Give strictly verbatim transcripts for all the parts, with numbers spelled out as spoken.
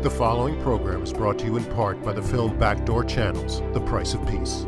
The following program is brought to you in part by the film Backdoor Channels, The Price of Peace.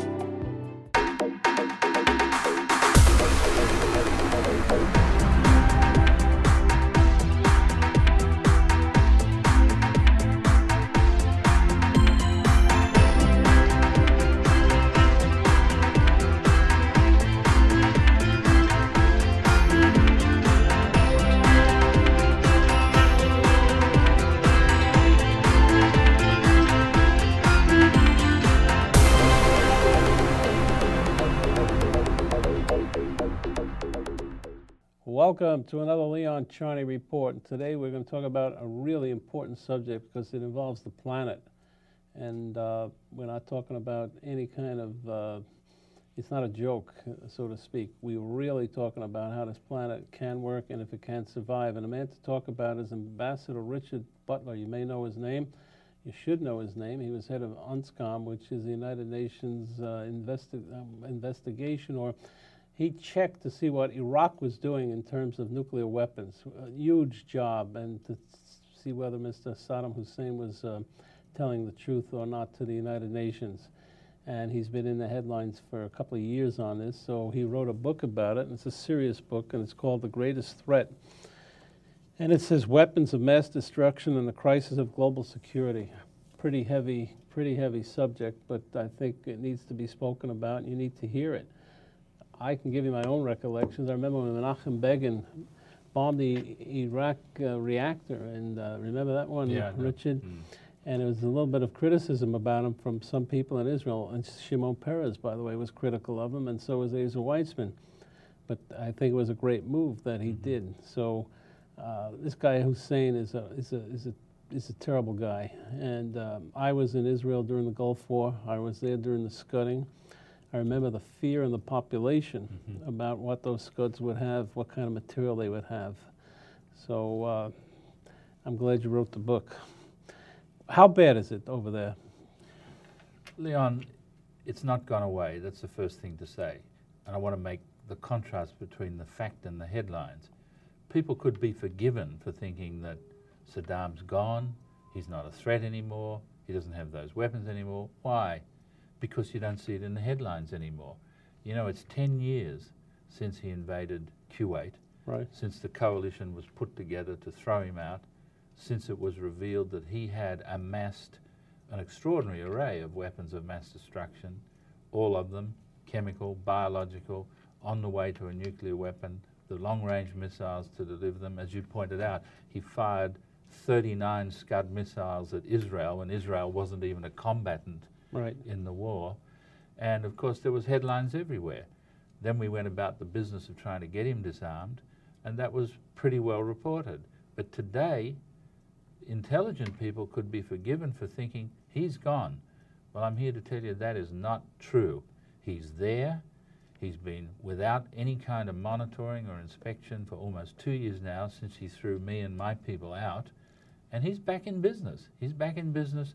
Welcome to another Leon Charney Report. And today we're going to talk about a really important subject because it involves the planet. And uh, we're not talking about any kind of, uh, it's not a joke, so to speak. We're really talking about how this planet can work and if it can survive. And the man to talk about is Ambassador Richard Butler. You may know his name. You should know his name. He was head of UNSCOM, which is the United Nations uh, investi um, investigation, or he checked to see what Iraq was doing in terms of nuclear weapons. A huge job, and to see whether Mister Saddam Hussein was uh, telling the truth or not to the United Nations. And he's been in the headlines for a couple of years on this, so he wrote a book about it, and it's a serious book, and it's called The Greatest Threat. And it says Weapons of Mass Destruction and the Crisis of Global Security. Pretty heavy, pretty heavy subject, but I think it needs to be spoken about, and you need to hear it. I can give you my own recollections. I remember when Menachem Begin bombed the Iraq uh, reactor, and uh, remember that one, yeah, Richard? Mm. And there was a little bit of criticism about him from some people in Israel, and Shimon Peres, by the way, was critical of him, and so was Ezer Weitzman. But I think it was a great move that he mm-hmm. did. So uh, this guy Hussein is a, is a, is a, is a terrible guy. And um, I was in Israel during the Gulf War. I was there during the Scudding. I remember the fear in the population mm-hmm. about what those Scuds would have, what kind of material they would have. So uh, I'm glad you wrote the book. How bad is it over there? Leon, it's not gone away. That's the first thing to say. And I want to make the contrast between the fact and the headlines. People could be forgiven for thinking that Saddam's gone, he's not a threat anymore, he doesn't have those weapons anymore. Why? Because you don't see it in the headlines anymore. You know, it's ten years since he invaded Kuwait, right. since the coalition was put together to throw him out, since it was revealed that he had amassed an extraordinary array of weapons of mass destruction, all of them chemical, biological, on the way to a nuclear weapon, the long-range missiles to deliver them. As you pointed out, he fired thirty-nine Scud missiles at Israel when Israel wasn't even a combatant right. in the war. And of course there was headlines everywhere. Then we went about the business of trying to get him disarmed, and that was pretty well reported. But today, intelligent people could be forgiven for thinking he's gone. Well, I'm here to tell you that is not true. He's there. He's been without any kind of monitoring or inspection for almost two years now, since he threw me and my people out, and he's back in business. He's back in business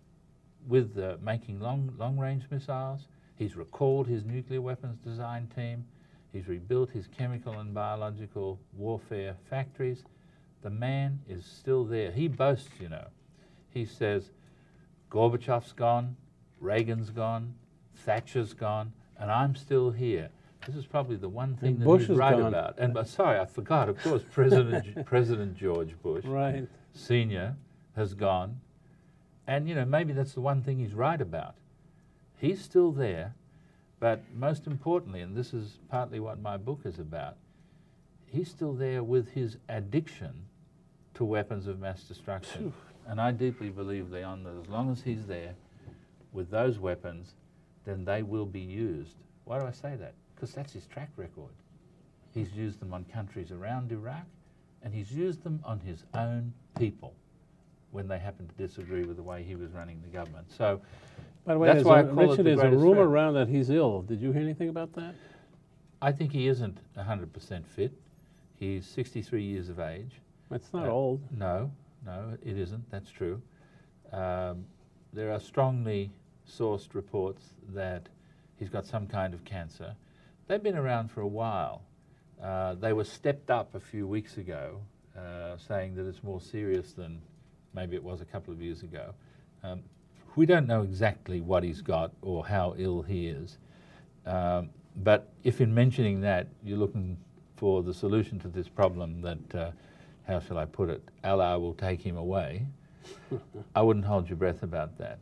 with uh, making long, long-range missiles. He's recalled his nuclear weapons design team. He's rebuilt his chemical and biological warfare factories. The man is still there. He boasts, you know. He says, Gorbachev's gone, Reagan's gone, Thatcher's gone, and I'm still here. This is probably the one thing and that Bush he's right gone. about. And uh, sorry, I forgot, of course, President President George Bush, right. Senior, has gone. And, you know, maybe that's the one thing he's right about. He's still there, but most importantly, and this is partly what my book is about, he's still there with his addiction to weapons of mass destruction. And I deeply believe, Leon, that as long as he's there with those weapons, then they will be used. Why do I say that? Because that's his track record. He's used them on countries around Iraq, and he's used them on his own people when they happen to disagree with the way he was running the government. So, by the way, that's why a, I call Richard, it the there's a greatest rumor threat. around that he's ill. Did you hear anything about that? I think he isn't one hundred percent fit. He's sixty-three years of age. That's not uh, old. No, no, it isn't. That's true. Um, there are strongly sourced reports that he's got some kind of cancer. They've been around for a while. Uh, they were stepped up a few weeks ago, uh, saying that it's more serious than maybe it was a couple of years ago. Um, we don't know exactly what he's got or how ill he is. Um, but if in mentioning that you're looking for the solution to this problem that, uh, how shall I put it, Allah will take him away, I wouldn't hold your breath about that.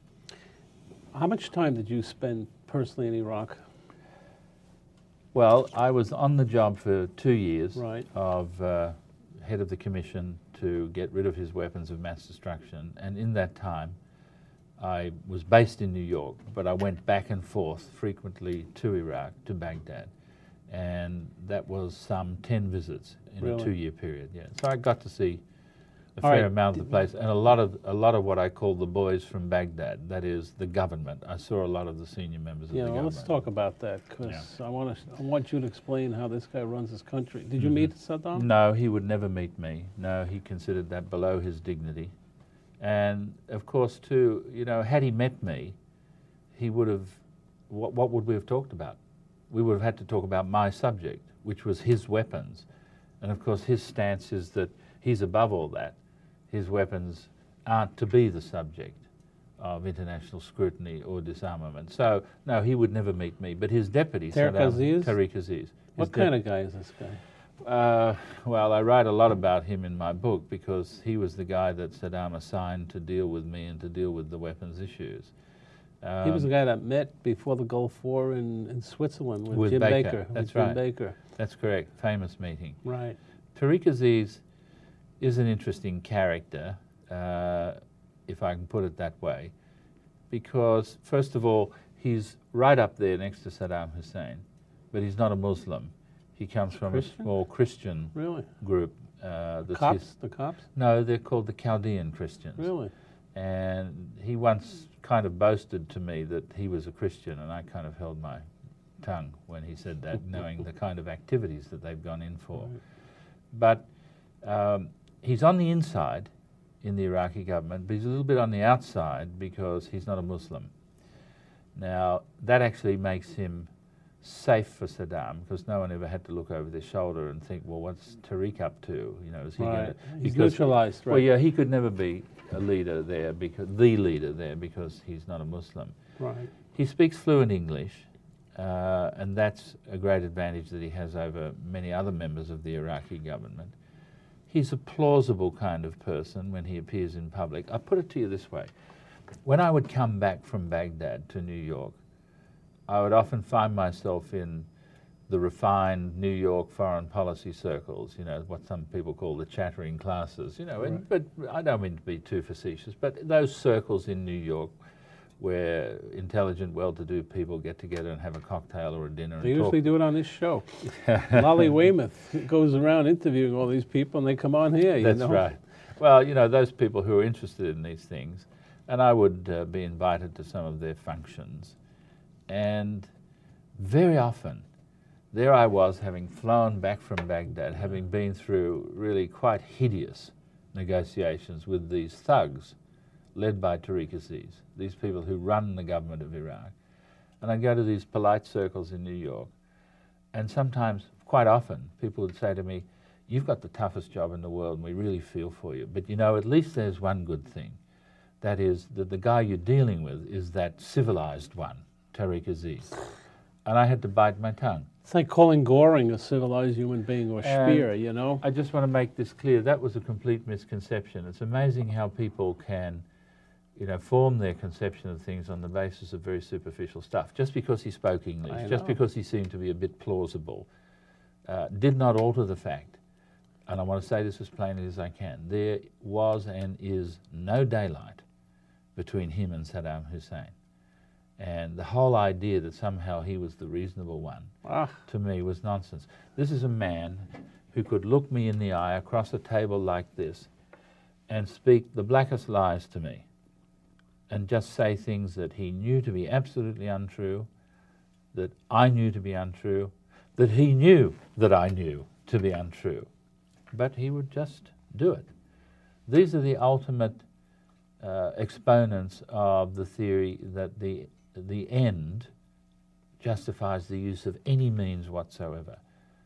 How much time did you spend personally in Iraq? Well, I was on the job for two years Right. of uh, head of the commission to get rid of his weapons of mass destruction, and in that time I was based in New York, but I went back and forth frequently to Iraq, to Baghdad, and that was some ten visits in Really? a two-year period. Yeah, so I got to see a All fair right. amount of the place, and a lot of a lot of what I call the boys from Baghdad. That is the government. I saw a lot of the senior members of Yeah, the well, government. let's talk about that, because Yeah. I want to. I want you to explain how this guy runs his country. Did you Mhm. meet Saddam? No, he would never meet me. No, he considered that below his dignity. And of course, too, you know, had he met me, he would have, what, what would we have talked about? We would have had to talk about my subject, which was his weapons. And of course, his stance is that he's above all that. His weapons aren't to be the subject of international scrutiny or disarmament. So, no, he would never meet me. But his deputy, Tariq Saddam- Aziz? Tariq Aziz. What his kind dep- of guy is this guy? Uh, well, I write a lot about him in my book because he was the guy that Saddam assigned to deal with me and to deal with the weapons issues. Um, He was the guy that met before the Gulf War in, in Switzerland with, With Jim Baker. Baker. That's with Jim right. Baker. That's correct, famous meeting. Right. Tariq Aziz is an interesting character, uh, if I can put it that way, because, first of all, he's right up there next to Saddam Hussein, but he's not a Muslim. He comes from Christian? a small Christian Really? group. Uh, that's Cops? his- The cops? no, they're called the Chaldean Christians. Really? And he once kind of boasted to me that he was a Christian, and I kind of held my tongue when he said that, knowing the kind of activities that they've gone in for. Right. But um, he's on the inside in the Iraqi government, but he's a little bit on the outside because he's not a Muslim. Now, that actually makes him safe for Saddam, because no one ever had to look over their shoulder and think, well, what's Tariq up to? You know, is he Right. going to... He's neutralized, right? Well, yeah, he could never be a leader there, because the leader there, because he's not a Muslim. Right. He speaks fluent English, uh, and that's a great advantage that he has over many other members of the Iraqi government. He's a plausible kind of person when he appears in public. I put it to you this way. When I would come back from Baghdad to New York, I would often find myself in the refined New York foreign policy circles, you know, what some people call the chattering classes, you know, and, Right. but I don't mean to be too facetious, but those circles in New York where intelligent, well-to-do people get together and have a cocktail or a dinner They and usually talk. do it on this show. Lolly Weymouth goes around interviewing all these people, and they come on here. You That's know? right. Well, you know, those people who are interested in these things, and I would uh, be invited to some of their functions. And very often, there I was, having flown back from Baghdad, having been through really quite hideous negotiations with these thugs led by Tariq Aziz, these people who run the government of Iraq. And I'd go to these polite circles in New York, and sometimes, quite often, people would say to me, you've got the toughest job in the world, and we really feel for you. But you know, at least there's one good thing. That is that the guy you're dealing with is that civilized one, Tariq Aziz. And I had to bite my tongue. It's like calling Goring a civilized human being or And Speer, you know? I just want to make this clear. That was a complete misconception. It's amazing how people can, you know, form their conception of things on the basis of very superficial stuff. Just because he spoke English, I just know. because he seemed to be a bit plausible, uh, did not alter the fact, and I want to say this as plainly as I can, there was and is no daylight between him and Saddam Hussein. And the whole idea that somehow he was the reasonable one, Ah, to me, was nonsense. This is a man who could look me in the eye across a table like this and speak the blackest lies to me and just say things that he knew to be absolutely untrue, that I knew to be untrue, that he knew that I knew to be untrue. But he would just do it. These are the ultimate uh, exponents of the theory that the the end justifies the use of any means whatsoever.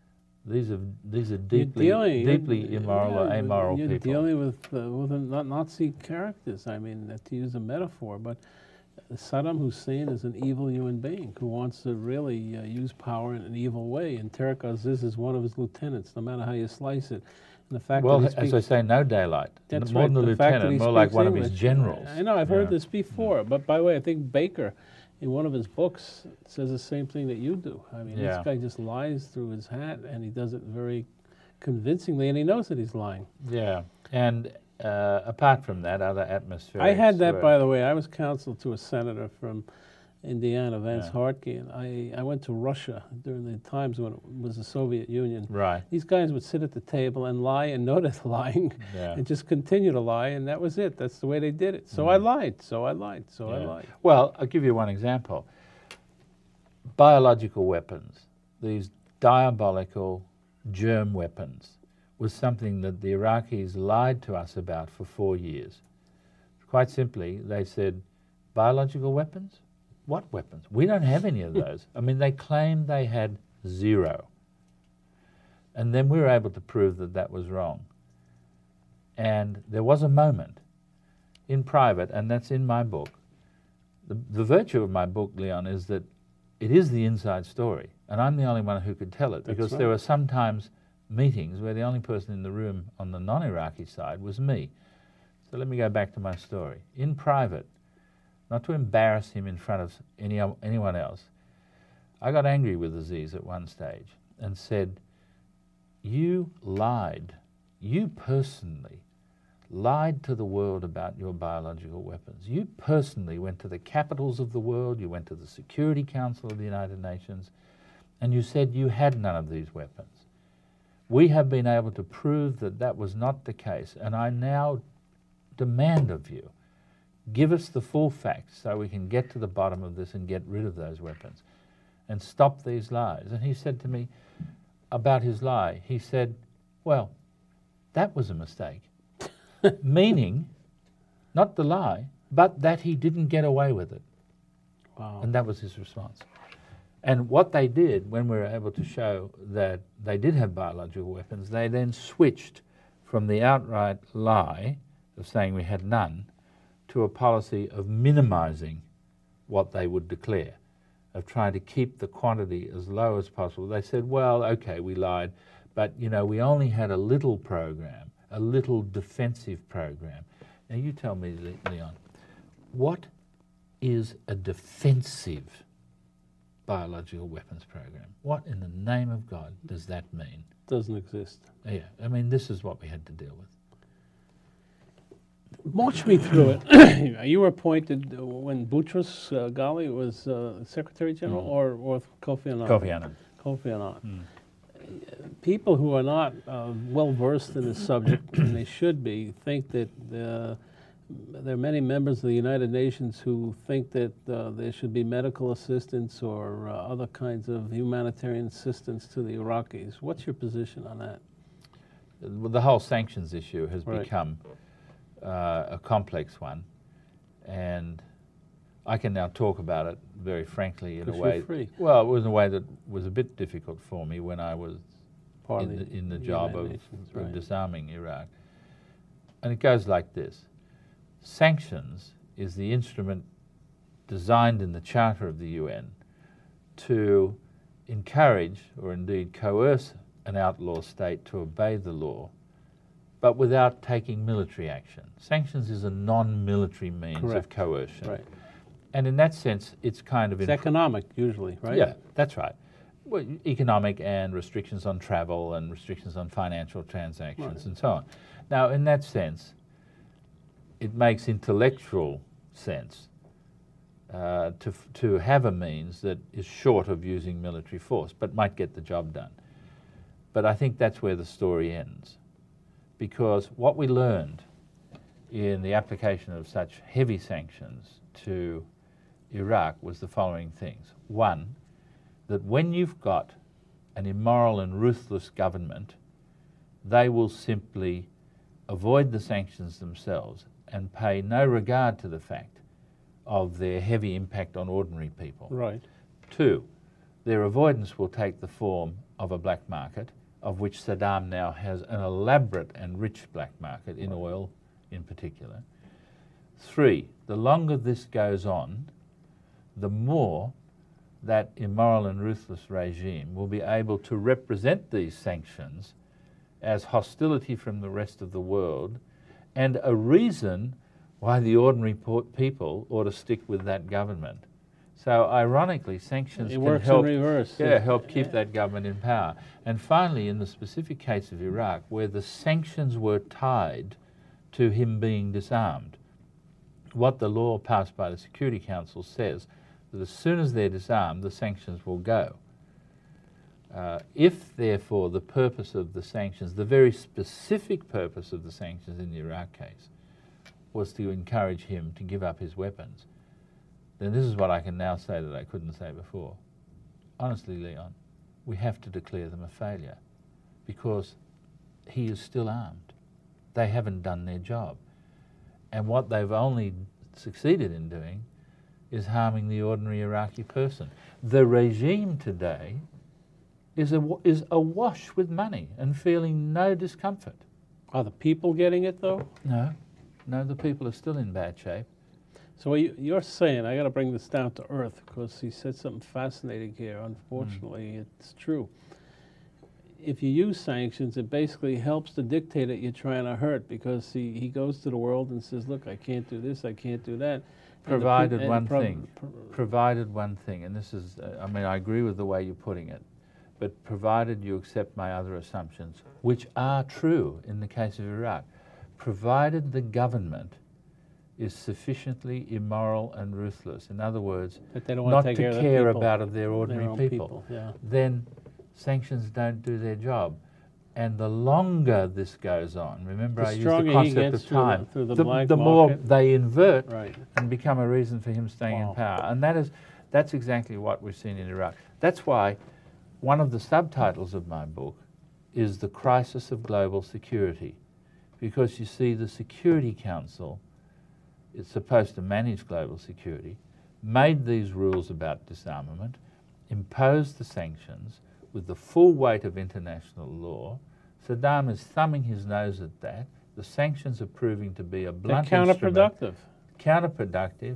These are these are deeply dealing- deeply you're- immoral or yeah, amoral you're people. dealing with uh, with a Na- Nazi characters. I mean, uh, to use a metaphor, but Saddam Hussein is an evil human being who wants to really uh, use power in an evil way, and Tariq Aziz is one of his lieutenants, no matter how you slice it. And the fact Well, that he as I speaks, say, no daylight. that's more right, than a the fact that lieutenant, he more like speaks one of his English- generals. I know, I've heard Yeah. this before, but by the way, I think Baker, in one of his books, says the same thing that you do. I mean, Yeah. this guy just lies through his hat, and he does it very convincingly, and he knows that he's lying. Yeah, and uh, apart from that, other atmospherics. I had that, were- by the way. I was counsel to a senator from Indiana, Vance Yeah. Hartke, and I, I went to Russia during the times when it was the Soviet Union. Right. These guys would sit at the table and lie and know they're lying Yeah. and just continue to lie, and that was it. That's the way they did it. So I lied, so I lied, so I Yeah. lied. Well, I'll give you one example. Biological weapons, these diabolical germ weapons, was something that the Iraqis lied to us about for four years. Quite simply, they said, biological weapons? What weapons? We don't have any of those. I mean, they claimed they had zero. And then we were able to prove that that was wrong. And there was a moment in private, and that's in my book. The, the virtue of my book, Leon, is that it is the inside story, and I'm the only one who could tell it, That's because right. there were sometimes meetings where the only person in the room on the non-Iraqi side was me. So let me go back to my story. In private, not to embarrass him in front of any, anyone else, I got angry with Aziz at one stage and said, you lied, you personally lied to the world about your biological weapons. You personally went to the capitals of the world, you went to the Security Council of the United Nations, and you said you had none of these weapons. We have been able to prove that that was not the case, and I now demand of you, give us the full facts so we can get to the bottom of this and get rid of those weapons and stop these lies. And he said to me about his lie, he said, well, that was a mistake. Meaning, not the lie, but that he didn't get away with it. Wow. And that was his response. And what they did when we were able to show that they did have biological weapons, they then switched from the outright lie of saying we had none to a policy of minimizing what they would declare, of trying to keep the quantity as low as possible. They said, well, okay, we lied, but you know, we only had a little program, a little defensive program. Now you tell me, Le- Leon, what is a defensive biological weapons program? What in the name of God does that mean? Doesn't exist. Yeah, I mean, this is what we had to deal with. March me through it. You were appointed uh, when Boutros uh, Ghali was uh, Secretary General, Mm. or, or Kofi Annan? Kofi Annan. Kofi Annan. Mm. People who are not uh, well versed in this subject, and they should be, think that uh, there are many members of the United Nations who think that uh, there should be medical assistance or uh, other kinds of humanitarian assistance to the Iraqis. What's your position on that? Well, the whole sanctions issue has Right. become uh, a complex one, and I can now talk about it very frankly in a 'Cause you're way. free. Well, it was in a way that was a bit difficult for me when I was Part in of the, in the United job of, Nations, of right. disarming Iraq. And it goes like this. Sanctions is the instrument designed in the Charter of the U N to encourage or indeed coerce an outlaw state to obey the law, but without taking military action. Sanctions is a non-military means Correct. of coercion. Right. And in that sense, it's kind of... It's economic, usually, right? Yeah, that's right. Well, economic and restrictions on travel and restrictions on financial transactions Right. and so on. Now, in that sense, it makes intellectual sense uh, to, f- to have a means that is short of using military force, but might get the job done. But I think that's where the story ends. Because what we learned in the application of such heavy sanctions to Iraq was the following things. One, that when you've got an immoral and ruthless government, they will simply avoid the sanctions themselves and pay no regard to the fact of their heavy impact on ordinary people. Right. Two, their avoidance will take the form of a black market of which Saddam now has an elaborate and rich black market in oil in particular. Three, the longer this goes on, the more that immoral and ruthless regime will be able to represent these sanctions as hostility from the rest of the world and a reason why the ordinary people ought to stick with that government. So ironically, sanctions It can works help, in reverse. yeah, help keep that government in power. And finally, in the specific case of Iraq, where the sanctions were tied to him being disarmed, what the law passed by the Security Council says that as soon as they're disarmed, the sanctions will go. Uh, if, therefore, the purpose of the sanctions, the very specific purpose of the sanctions in the Iraq case, was to encourage him to give up his weapons, then this is what I can now say that I couldn't say before. Honestly, Leon, we have to declare them a failure because he is still armed. They haven't done their job. And what they've only succeeded in doing is harming the ordinary Iraqi person. The regime today is, a, is awash with money and feeling no discomfort. Are the people getting it, though? No, no, the people are still in bad shape. So what you, you're saying, I got to bring this down to earth because he said something fascinating here. Unfortunately, mm. it's true. If you use sanctions, it basically helps the dictator you're trying to hurt because he, he goes to the world and says, look, I can't do this, I can't do that. Provided and one pro thing, pro provided one thing, and this is, uh, I mean, I agree with the way you're putting it, but provided you accept my other assumptions, which are true in the case of Iraq, provided the government is sufficiently immoral and ruthless, in other words, But they don't not take to care, of care people, about of their ordinary their own people, people yeah. then sanctions don't do their job. And the longer this goes on, remember The I used stronger the he concept gets of through the- time, through the the, black the more market. they invert Right. and become a reason for him staying Wow. in power. And that is, that's exactly what we've seen in Iraq. That's why one of the subtitles of my book is The Crisis of Global Security. Because you see, the Security Council is supposed to manage global security, made these rules about disarmament, imposed the sanctions with the full weight of international law. Saddam is thumbing his nose at that. The sanctions are proving to be a blunt They're counterproductive. instrument. Counterproductive.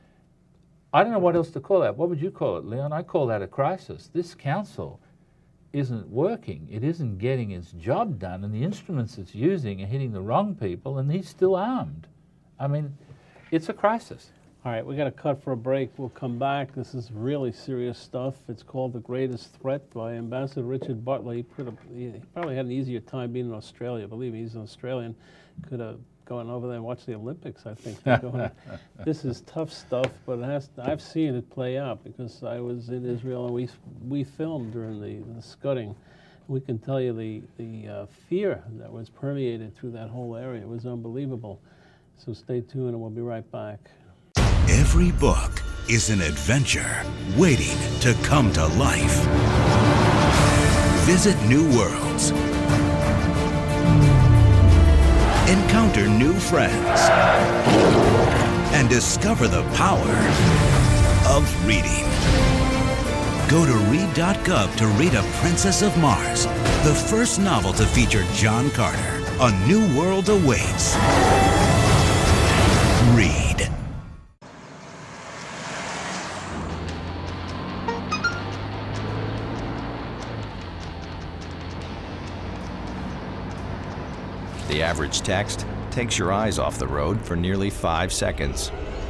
I don't know what else to call that. What would you call it, Leon? I call that a crisis. This council isn't working. It isn't getting its job done, and the instruments it's using are hitting the wrong people, and he's still armed. I mean, it's a crisis. All right, we got to cut for a break. We'll come back. This is really serious stuff. It's called The Greatest Threat by Ambassador Richard Butler. He, put a, he probably had an easier time being in Australia. Believe me, he's an Australian. Could have gone over there and watched the Olympics, I think. This is tough stuff, but it has to, I've seen it play out because I was in Israel and we, we filmed during the, the scudding. We can tell you the, the uh, fear that was permeated through that whole area. It was unbelievable. So stay tuned and we'll be right back. Every book is an adventure waiting to come to life. Visit new worlds. Encounter new friends. And discover the power of reading. Go to read dot gov to read A Princess of Mars, the first novel to feature John Carter. A new world awaits. Read. The average text takes your eyes off the road for nearly five seconds.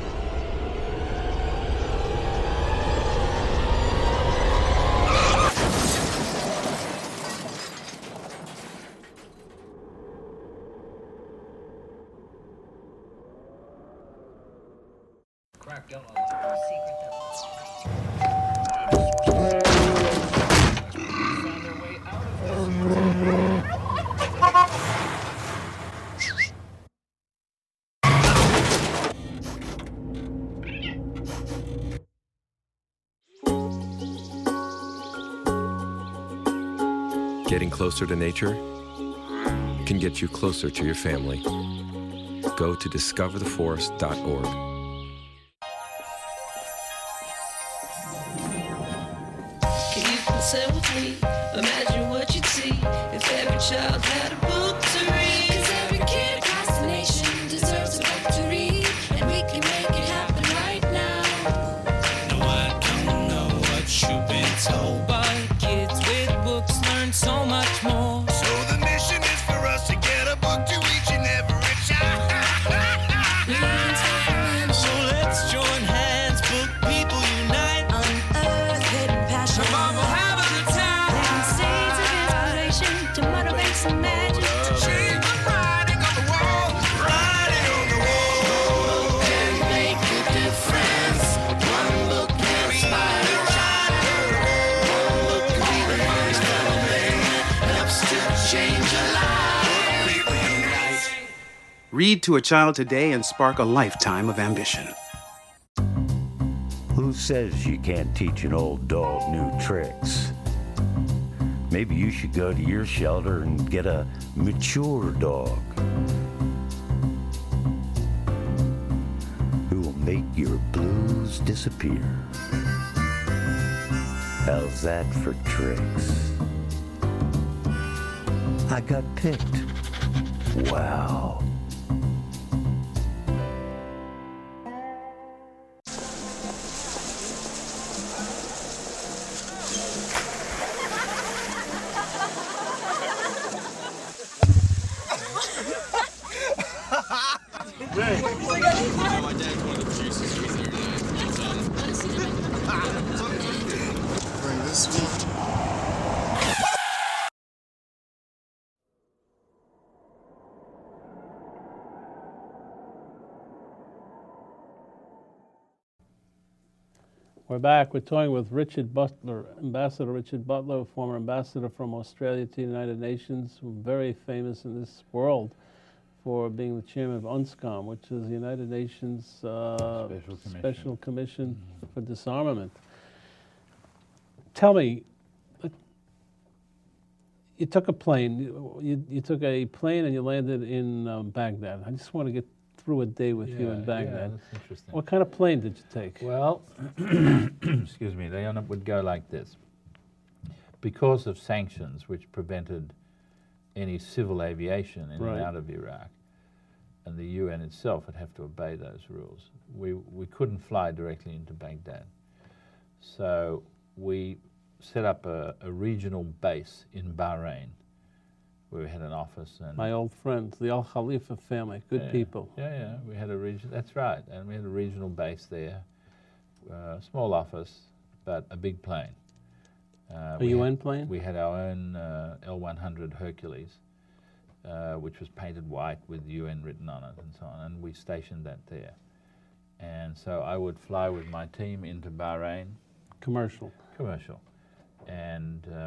Getting closer to nature can get you closer to your family. Go to discover the forest dot org. Can you consent with me? Imagine what you'd see if every child had a book to read. 'Cause every kid across the nation deserves a book to read, and we can make it happen right now. No, I don't know what you've been told, but kids with books learn so much more. So the mission is for us to get a book to each and every child. So let's join hands, book people unite. Unearth hidden passion. Come on, we'll have a good time. Planting seeds of inspiration to motivate some magic. To change the writing on the wall, writing on the wall. And make a difference. One book can inspire a child. One book can be the first little thing that helps to change a life. People unite. Read to a child today and spark a lifetime of ambition. Who says you can't teach an old dog new tricks? Maybe you should go to your shelter and get a mature dog who will make your blues disappear. How's that for tricks? I got picked. Wow. Bring this one. We're back. We're talking with Richard Butler, Ambassador Richard Butler, former ambassador from Australia to the United Nations, very famous in this world for being the chairman of UNSCOM, which is the United Nations uh, Special Commission. Special Commission for Disarmament. Tell me, uh, you took a plane. You, you, you took a plane and you landed in um, Baghdad. I just want to get through a day with you in Yeah, Baghdad. Yeah, that's interesting. What kind of plane did you take? Well, excuse me, they would go like this. Because of sanctions which prevented any civil aviation in Right. and out of Iraq, and the U N itself would have to obey those rules, we, we couldn't fly directly into Baghdad. So we set up a, a regional base in Bahrain, where we had an office. And My old friends, the Al Khalifa family, good yeah, people. Yeah, yeah, we had a region. That's right, and we had a regional base there, uh, small office, but a big plane. Uh, A we U N had, plane? We had our own uh, L one hundred Hercules, uh, which was painted white with U N written on it and so on, and we stationed that there. And so I would fly with my team into Bahrain. Commercial. Commercial. And uh,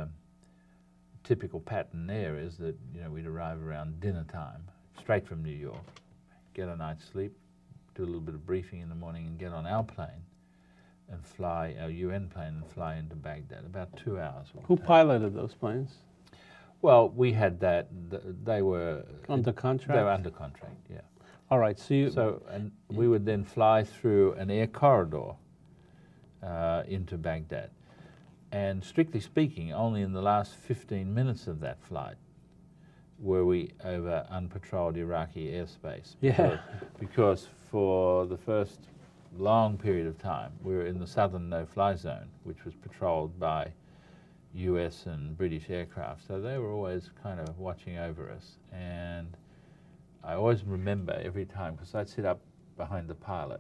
typical pattern there is that, you know, we'd arrive around dinner time, straight from New York, get a night's sleep, do a little bit of briefing in the morning, and get on our plane and fly, our U N plane, and fly into Baghdad. About two hours. it would Who take. piloted those planes? Well, we had that. th- They were Under They contract? were under contract. Yeah. All right, so you... So, and we would then fly through an air corridor uh, into Baghdad. And strictly speaking, only in the last fifteen minutes of that flight were we over unpatrolled Iraqi airspace. Yeah. Because, because for the first long period of time, we were in the southern no-fly zone, which was patrolled by U S and British aircraft. So they were always kind of watching over us. And I always remember every time, because I'd sit up behind the pilot,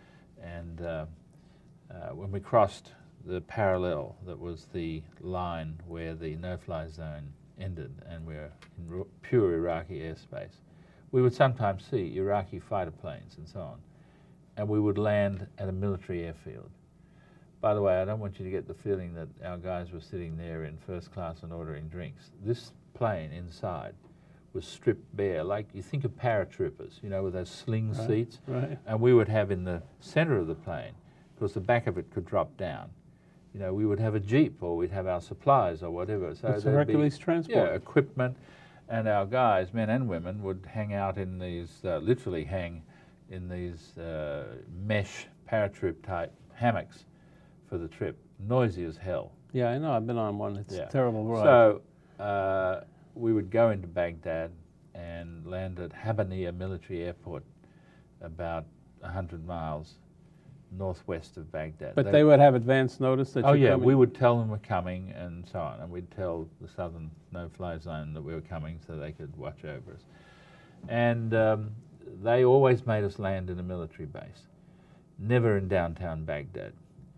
and uh, uh, when we crossed the parallel that was the line where the no-fly zone ended and we were in r- pure Iraqi airspace, we would sometimes see Iraqi fighter planes and so on, and we would land at a military airfield. By the way, I don't want you to get the feeling that our guys were sitting there in first class and ordering drinks. This plane inside was stripped bare, like you think of paratroopers, you know, with those sling Right, seats. right. And we would have in the center of the plane, because the back of it could drop down, you know, we would have a Jeep, or we'd have our supplies or whatever. So It's a there'd be, Hercules transport. Yeah, equipment, and our guys, men and women, would hang out in these, uh, literally hang in these uh, mesh paratroop type hammocks for the trip. Noisy as hell. Yeah, I know. I've been on one. It's Yeah. a terrible ride. So uh, we would go into Baghdad and land at Habaniya Military Airport, about one hundred miles northwest of Baghdad. But they, they would have advance notice that oh you're yeah, coming? we would tell them we're coming and so on, and we'd tell the southern no-fly zone that we were coming so they could watch over us. And um, they always made us land in a military base, never in downtown Baghdad.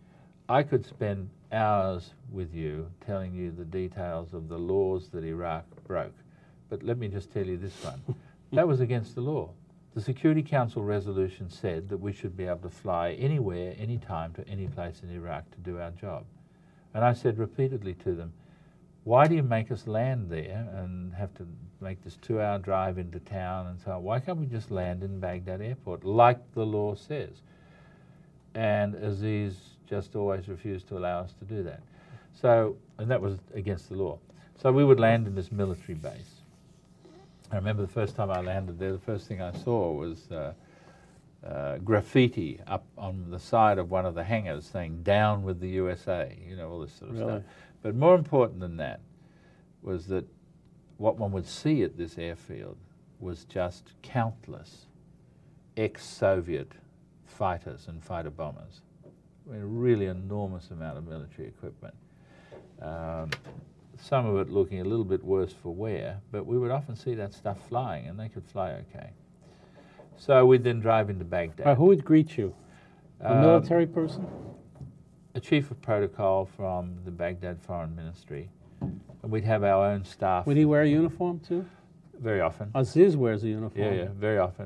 I could spend hours with you telling you the details of the laws that Iraq broke, but let me just tell you this one. That was against the law. The Security Council resolution said that we should be able to fly anywhere, anytime, to any place in Iraq to do our job. And I said repeatedly to them, why do you make us land there and have to make this two-hour drive into town and so on? Why can't we just land in Baghdad Airport, like the law says? And Aziz just always refused to allow us to do that. So, and that was against the law. So we would land in this military base. I remember the first time I landed there, the first thing I saw was uh, uh, graffiti up on the side of one of the hangars saying, down with the U S A, you know, all this sort of Really? stuff. But more important than that was that what one would see at this airfield was just countless ex-Soviet fighters and fighter bombers. I mean, a really enormous amount of military equipment. Um, some of it looking a little bit worse for wear, but we would often see that stuff flying, and they could fly okay. So we'd then drive into Baghdad. Uh, who would greet you? A Um, military person? A chief of protocol from the Baghdad Foreign Ministry, and we'd have our own staff. Would he wear a uniform too? Very often. Aziz wears a uniform. Yeah, yeah, very often.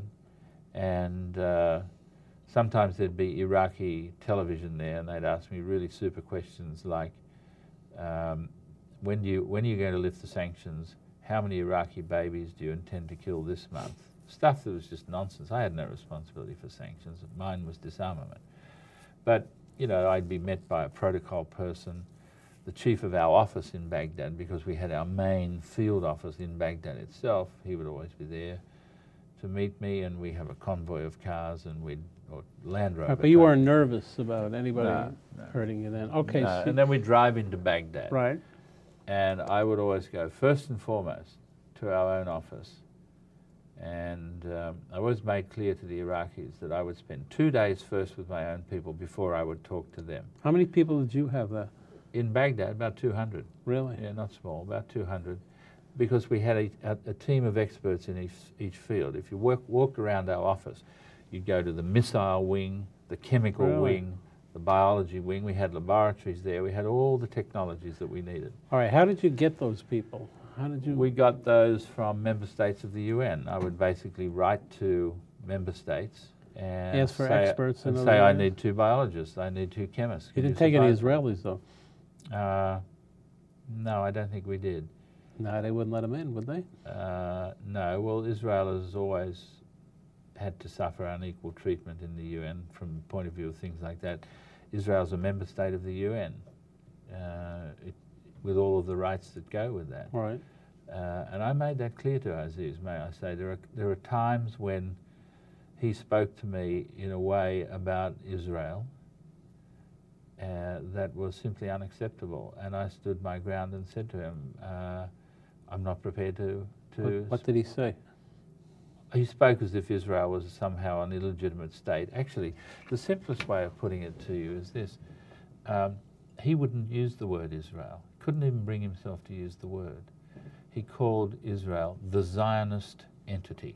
And uh, sometimes there'd be Iraqi television there, and they'd ask me really super questions like, um, when do you when are you going to lift the sanctions? How many Iraqi babies do you intend to kill this month? Stuff that was just nonsense. I had no responsibility for sanctions. Mine was disarmament. But, you know, I'd be met by a protocol person, the chief of our office in Baghdad, because we had our main field office in Baghdad itself. He would always be there to meet me, and we have a convoy of cars, and we'd, or Land Rover. Right, but you type. weren't nervous about anybody No, no. hurting you then? Okay. No, so and then we'd drive into Baghdad. right. And I would always go first and foremost to our own office. And um, I always made clear to the Iraqis that I would spend two days first with my own people before I would talk to them. How many people did you have there? In Baghdad, about two hundred. Really? Yeah, not small, about two hundred. Because we had a, a, a team of experts in each, each field. If you work, walked around our office, you'd go to the missile wing, the chemical Really? wing, the biology wing. We had laboratories there. We had all the technologies that we needed. All right. How did you get those people? How did you? We got those from member states of the U N. I would basically write to member states and Ask for say, experts in and those say I areas? need two biologists, I need two chemists. You Can didn't take any supply them?" Israelis though. Uh, no, I don't think we did. No, they wouldn't let them in, would they? Uh, no, well, Israel has always had to suffer unequal treatment in the U N from the point of view of things like that. Israel's a member state of the U N, uh, it, with all of the rights that go with that. All right. Uh, and I made that clear to Aziz, may I say. There are, there are times when he spoke to me in a way about Israel uh, that was simply unacceptable. And I stood my ground and said to him, uh, I'm not prepared to... to What, what did he say? He spoke as if Israel was somehow an illegitimate state. Actually, the simplest way of putting it to you is this. Um, he wouldn't use the word Israel. Couldn't even bring himself to use the word. He called Israel the Zionist entity.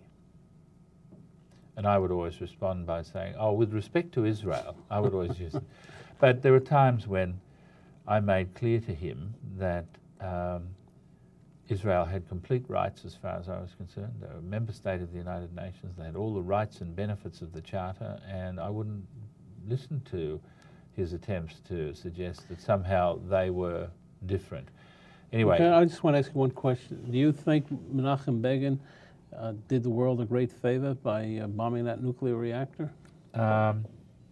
And I would always respond by saying, oh, with respect to Israel, I would always use it. But there were times when I made clear to him that um, Israel had complete rights as far as I was concerned. They were a member state of the United Nations. They had all the rights and benefits of the Charter, and I wouldn't listen to his attempts to suggest that somehow they were different. Anyway. Okay, I just want to ask you one question. Do you think Menachem Begin uh, did the world a great favor by uh, bombing that nuclear reactor? Um,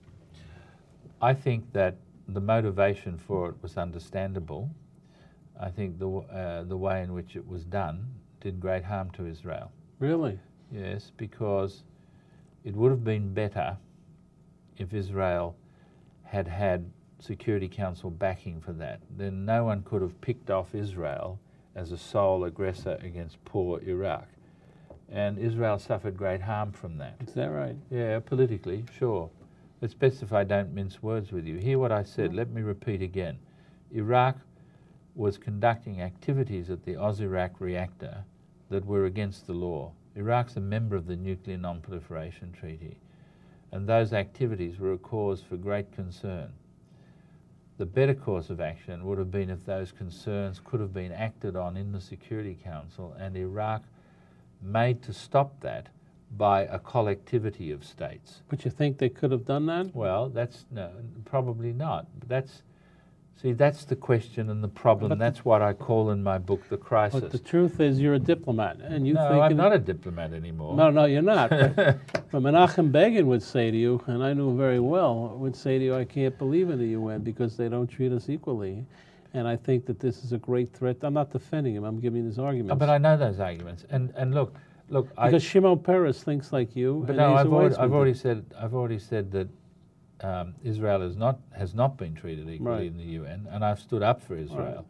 I think that the motivation for it was understandable. I think the, uh, the way in which it was done did great harm to Israel. Really? Yes, because it would have been better if Israel had had Security Council backing for that. Then no one could have picked off Israel as a sole aggressor against poor Iraq. And Israel suffered great harm from that. Is that right? Yeah, politically, sure. It's best if I don't mince words with you. Hear what I said. Let me repeat again. Iraq was conducting activities at the Oz-Iraq reactor that were against the law. Iraq's a member of the Nuclear Non-Proliferation Treaty, and those activities were a cause for great concern. The better course of action would have been if those concerns could have been acted on in the Security Council and Iraq made to stop that by a collectivity of states. But you think they could have done that? Well, that's no, probably not. But that's see, that's the question and the problem. But that's what I call in my book the crisis. But the truth is, you're a diplomat, and you no, think I'm in- not a diplomat anymore. No, no, you're not. But, but Menachem Begin would say to you, and I knew him very well, would say to you, I can't believe in the U N because they don't treat us equally. And I think that this is a great threat. I'm not defending him. I'm giving his arguments. Oh, but I know those arguments. And and look, look. Because I, Shimon Peres thinks like you. But and no, he's I've a already, Weizmann. I've already said I've already said that um, Israel is not has not been treated equally Right. in the U N, and I've stood up for Israel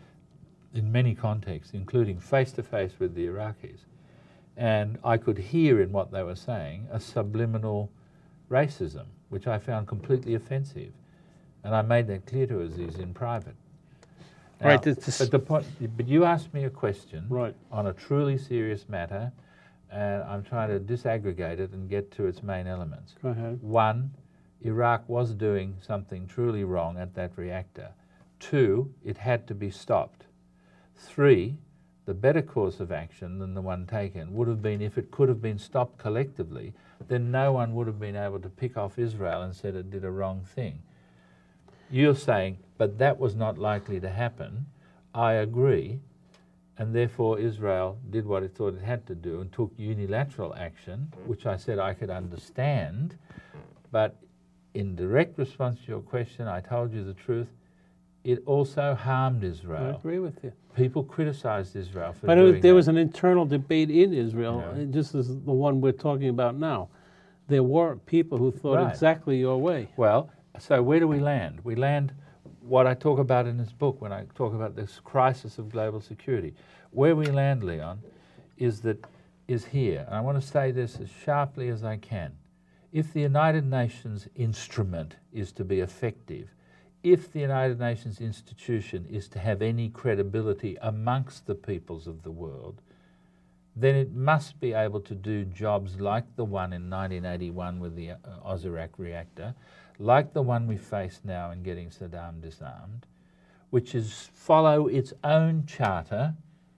in many contexts, including face to face with the Iraqis. And I could hear in what they were saying a subliminal racism, which I found completely offensive, and I made that clear to Aziz in private. Now, Right, it's just- but the point. But you asked me a question Right. on a truly serious matter, and I'm trying to disaggregate it and get to its main elements. Go ahead. One, Iraq was doing something truly wrong at that reactor. Two, it had to be stopped. Three, the better course of action than the one taken would have been if it could have been stopped collectively, then no one would have been able to pick off Israel and said it did a wrong thing. You're saying, but that was not likely to happen. I agree, and therefore Israel did what it thought it had to do and took unilateral action, which I said I could understand, but in direct response to your question, I told you the truth, it also harmed I Israel. agree with you. People criticized Israel for But it doing was, there that. was an internal debate in Israel, Yeah. uh, just as the one we're talking about now. There were people who thought Right. exactly your way. Well, so where do we land? We land what I talk about in this book when I talk about this crisis of global security. Where we land, Leon, is that is here. And I want to say this as sharply as I can. If the United Nations instrument is to be effective, if the United Nations institution is to have any credibility amongst the peoples of the world, then it must be able to do jobs like the one in nineteen eighty-one with the uh, Oz-Iraq reactor, like the one we face now in getting Saddam disarmed, which is follow its own charter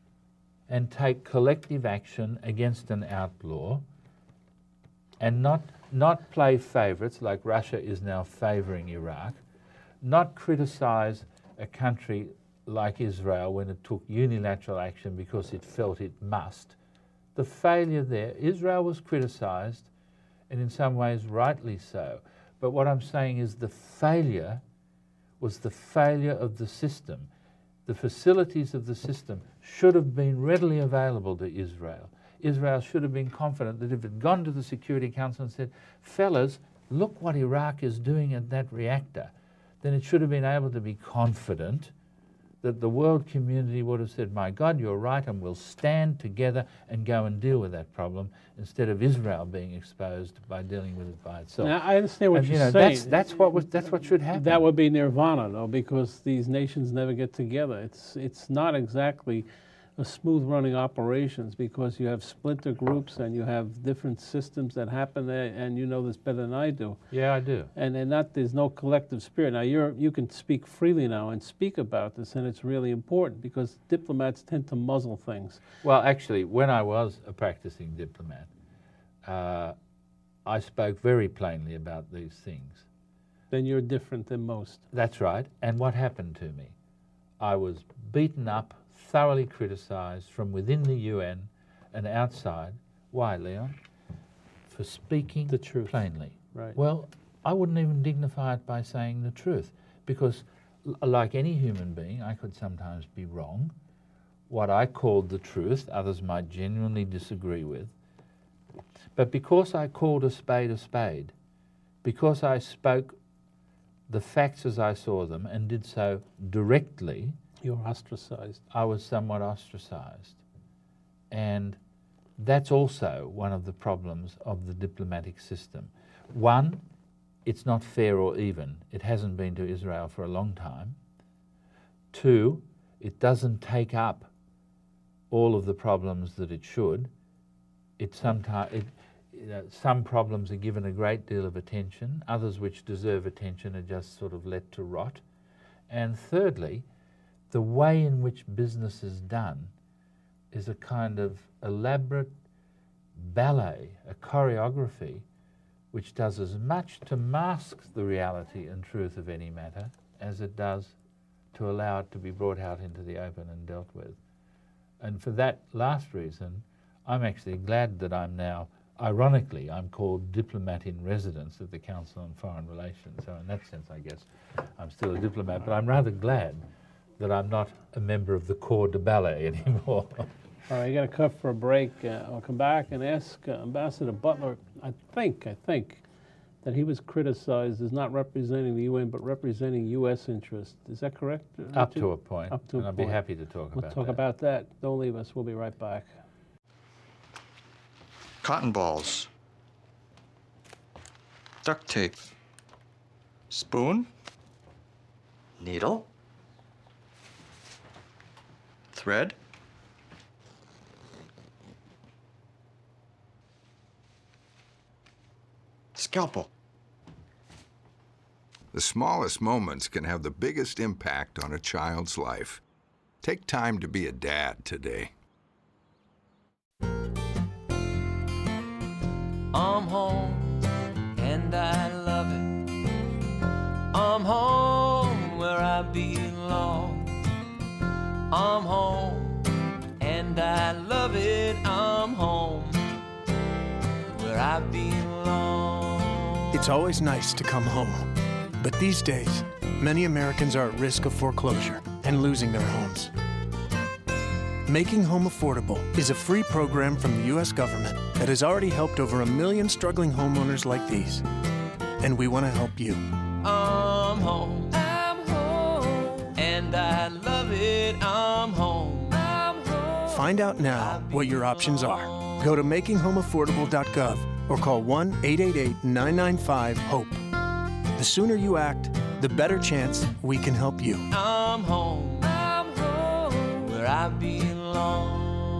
and take collective action against an outlaw, and not, not play favourites like Russia is now favouring Iraq, not criticise a country like Israel when it took unilateral action because it felt it must. The failure there, Israel was criticised, and in some ways rightly so. But what I'm saying is the failure was the failure of the system. The facilities of the system should have been readily available to Israel. Israel should have been confident that if it had gone to the Security Council and said, fellas, look what Iraq is doing at that reactor, then it should have been able to be confident that the world community would have said, my God, you're right, and we'll stand together and go and deal with that problem, instead of Israel being exposed by dealing with it by itself. Now, I understand what And, you're you know, saying. That's, that's, what was, that's what should happen. That would be nirvana, though, because these nations never get together. It's it's not exactly a smooth running operations because you have splinter groups and you have different systems that happen there, and you know this better than I do. Yeah, I do. And and not there's no collective spirit. Now you're you can speak freely now and speak about this, and it's really important because diplomats tend to muzzle things. Well, actually, when I was a practicing diplomat, uh, I spoke very plainly about these things. Then you're different than most. That's right. And what happened to me? I was beaten up, thoroughly criticised from within the U N and outside. Why, Leon? For speaking the truth plainly. Right. Well, I wouldn't even dignify it by saying the truth, because l- like any human being, I could sometimes be wrong. What I called the truth, others might genuinely disagree with. But because I called a spade a spade, because I spoke the facts as I saw them and did so directly, You were ostracized. I was somewhat ostracized. And that's also one of the problems of the diplomatic system. One, it's not fair or even. It hasn't been to Israel for a long time. Two, it doesn't take up all of the problems that it should. It sometimes, it, you know, some problems are given a great deal of attention, others which deserve attention are just sort of let to rot. And thirdly, the way in which business is done is a kind of elaborate ballet, a choreography, which does as much to mask the reality and truth of any matter as it does to allow it to be brought out into the open and dealt with. And for that last reason, I'm actually glad that I'm now, ironically, I'm called diplomat in residence at the Council on Foreign Relations. So in that sense, I guess I'm still a diplomat, but I'm rather glad that I'm not a member of the corps de ballet anymore. All right, you got to cut for a break. Uh, I'll come back and ask uh, Ambassador Butler, I think, I think, that he was criticized as not representing the U N, but representing U S interests. Is that correct? uh, Up Richard? to a point, Up to and a I'll be point. happy to talk We'll about talk that. about that. Don't leave us. We'll be right back. Cotton balls. Duct tape. Spoon. Needle. Thread. Scalpel. The smallest moments can have the biggest impact on a child's life. Take time to be a dad today. I'm home and I love it. I'm home where I belong. I'm home and I love it. I'm home where I belong. It's always nice to come home. But these days, many Americans are at risk of foreclosure and losing their homes. Making Home Affordable is a free program from the U S government that has already helped over a million struggling homeowners like these. And we want to help you. I'm home. I'm home. And I love it. I'm home. I'm home. Find out now what your options are. Go to making home affordable dot gov or call one eight eight eight, nine nine five, HOPE. The sooner you act, the better chance we can help you. I'm home. I'm home where I belong.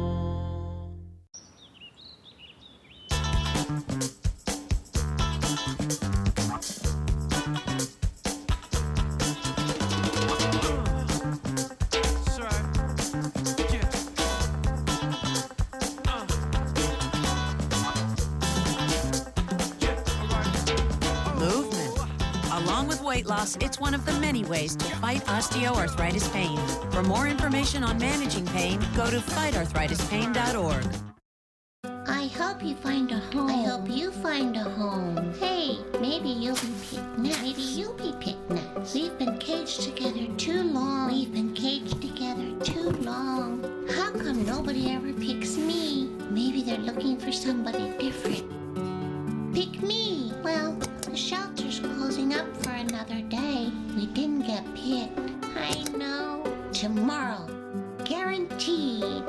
Weight loss, it's one of the many ways to fight osteoarthritis pain. For more information on managing pain, go to fight arthritis pain dot org. I hope you find a home. I hope you find a home. Hey, maybe you'll be picked next. Maybe you'll be picked next. We've been caged together too long. We've been caged together too long. How come nobody ever picks me? Maybe they're looking for somebody different. Pick me. Well, the shelter's closing up for another day. We didn't get picked. I know. Tomorrow. Guaranteed.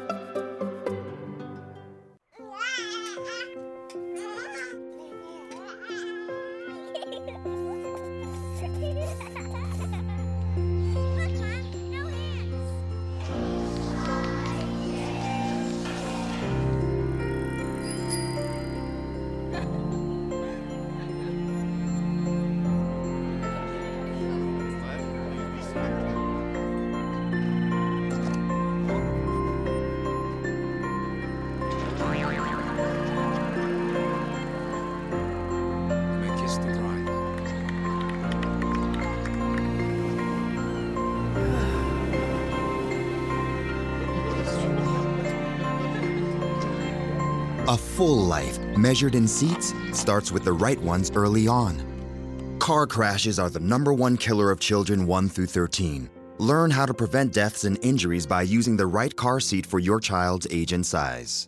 A full life, measured in seats, starts with the right ones early on. Car crashes are the number one killer of children one through thirteen. Learn how to prevent deaths and injuries by using the right car seat for your child's age and size.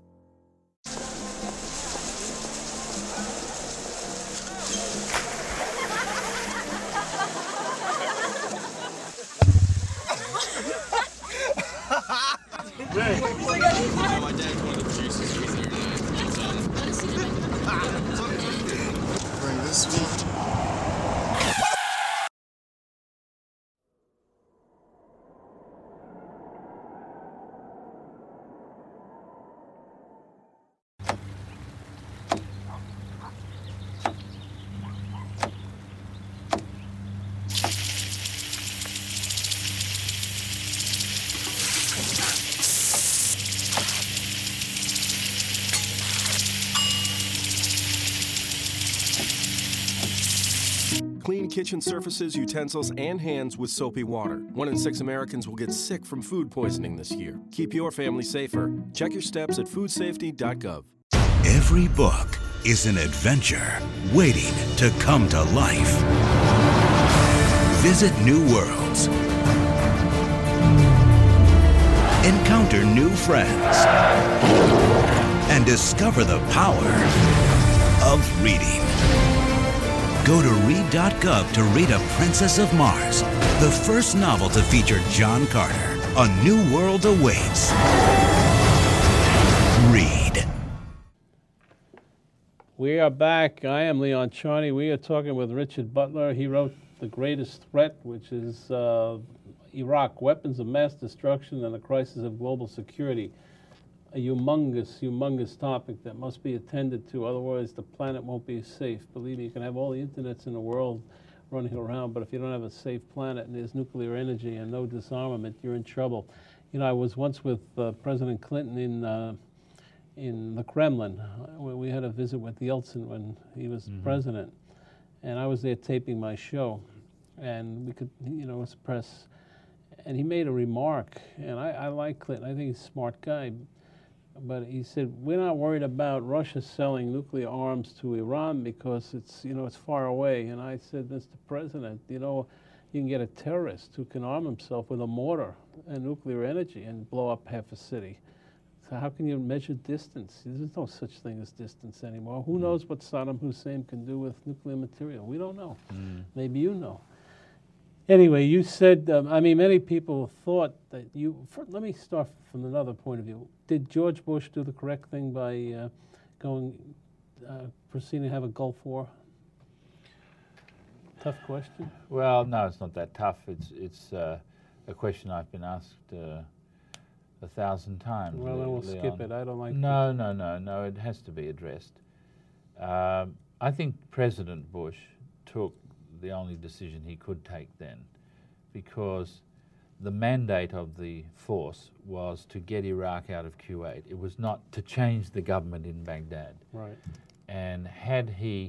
sweet. Clean kitchen surfaces, utensils, and hands with soapy water. One in six Americans will get sick from food poisoning this year. Keep your family safer. Check your steps at food safety dot gov. Every book is an adventure waiting to come to life. Visit new worlds. Encounter new friends. And discover the power of reading. Go to read dot gov to read A Princess of Mars, the first novel to feature John Carter. A new world awaits. Read. We are back. I am Leon Charney. We are talking with Richard Butler. He wrote The Greatest Threat, which is uh, Iraq, Weapons of Mass Destruction and the Crisis of Global Security. A humongous, humongous topic that must be attended to, otherwise the planet won't be safe. Believe me, you can have all the internets in the world running around, but if you don't have a safe planet and there's nuclear energy and no disarmament, you're in trouble. You know, I was once with uh, President Clinton in uh, in the Kremlin, where we had a visit with Yeltsin when he was Mhm. president, and I was there taping my show, and we could, you know, as press, and he made a remark, and I, I like Clinton. I think he's a smart guy. But he said, we're not worried about Russia selling nuclear arms to Iran because it's, you know, it's far away. And I said, Mister President, you know, you can get a terrorist who can arm himself with a mortar and nuclear energy and blow up half a city. So how can you measure distance? There's no such thing as distance anymore. Who knows what Saddam Hussein can do with nuclear material? We don't know. Mm. Maybe you know. Anyway, you said, um, I mean, many people thought that you, for, let me start from another point of view. Did George Bush do the correct thing by uh, going, uh, proceeding to have a Gulf War? Tough question. Well, no, it's not that tough. It's it's uh, a question I've been asked uh, a thousand times. Well, then we'll Leon. skip it. I don't like No, no, no, no. It has to be addressed. Um, I think President Bush took the only decision he could take then, because the mandate of the force was to get Iraq out of Kuwait. It was not to change the government in Baghdad. Right. And had he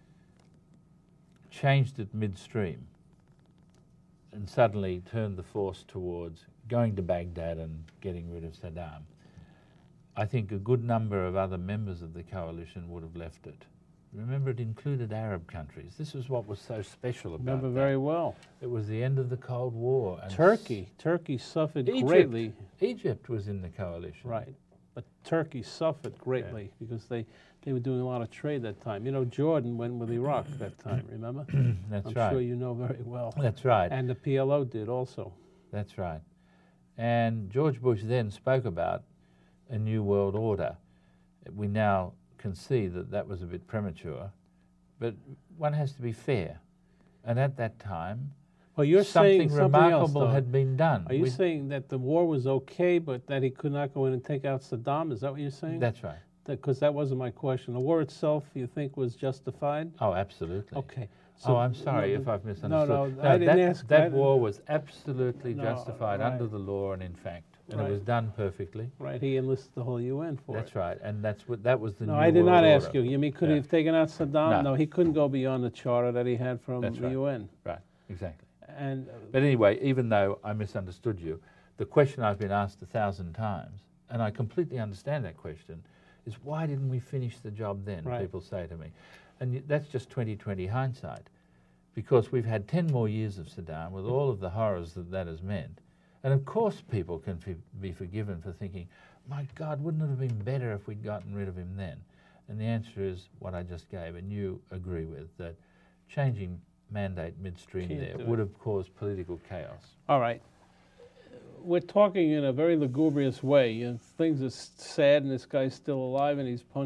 changed it midstream and suddenly turned the force towards going to Baghdad and getting rid of Saddam, I think a good number of other members of the coalition would have left it. Remember, it included Arab countries. This was what was so special about Remember that. very well. It was the end of the Cold War. And Turkey. Turkey suffered Egypt. greatly. Egypt was in the coalition. Right. But Turkey suffered greatly yeah. because they, they were doing a lot of trade that time. You know, Jordan went with Iraq that time, remember? That's I'm right. I'm sure you know very well. That's right. And the P L O did also. That's right. And George Bush then spoke about a new world order. We now can see that that was a bit premature, but one has to be fair. And at that time, well, you're something saying something remarkable else, had been done. Are you We'd, saying that the war was okay, but that he could not go in and take out Saddam? Is that what you're saying? That's right. Because that, that wasn't my question. The war itself, you think, was justified? Oh, absolutely. Okay. So, oh, I'm sorry no, if I've misunderstood. No, no, no I didn't that, ask. That I war was absolutely no, justified right. under the law and in fact, and right. it was done perfectly. Right, he enlisted the whole U N for that's it. That's right, and that's what that was the no, new I did world not order. ask you. You mean could yeah. he have taken out Saddam? No. no, he couldn't go beyond the charter that he had from that's the right. U N. Right, exactly. And uh, but anyway, even though I misunderstood you, the question I've been asked a thousand times, and I completely understand that question, is why didn't we finish the job then? Right. People say to me, and that's just twenty twenty hindsight. Because we've had ten more years of Saddam with all of the horrors that that has meant. And of course people can f be forgiven for thinking, my God, wouldn't it have been better if we'd gotten rid of him then? And the answer is what I just gave, and you agree with, that changing mandate midstream Can't there do would it. have caused political chaos. all right. We're talking in a very lugubrious way. You know, things are sad, and this guy's still alive, and he's punch,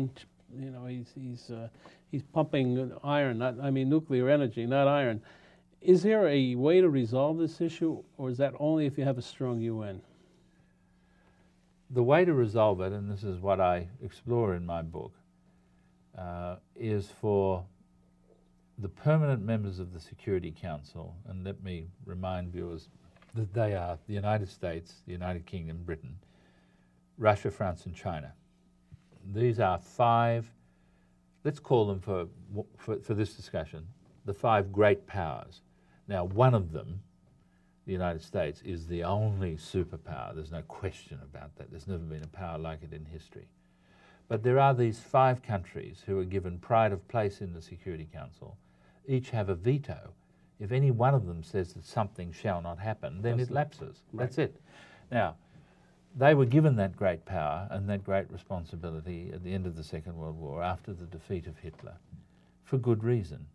you know, he's he's uh, he's pumping iron, not I mean nuclear energy, not iron. Is there a way to resolve this issue, or is that only if you have a strong U N? The way to resolve it, and this is what I explore in my book, uh, is for the permanent members of the Security Council, and let me remind viewers that they are the United States, the United Kingdom, Britain, Russia, France, and China. These are five, let's call them for, for, for this discussion, the five great powers. Now, one of them, the United States, is the only superpower. There's no question about that. There's never been a power like it in history. But there are these five countries who are given pride of place in the Security Council. Each have a veto. If any one of them says that something shall not happen, then it lapses. That's it. Now, they were given that great power and that great responsibility at the end of the Second World War after the defeat of Hitler, for good reason.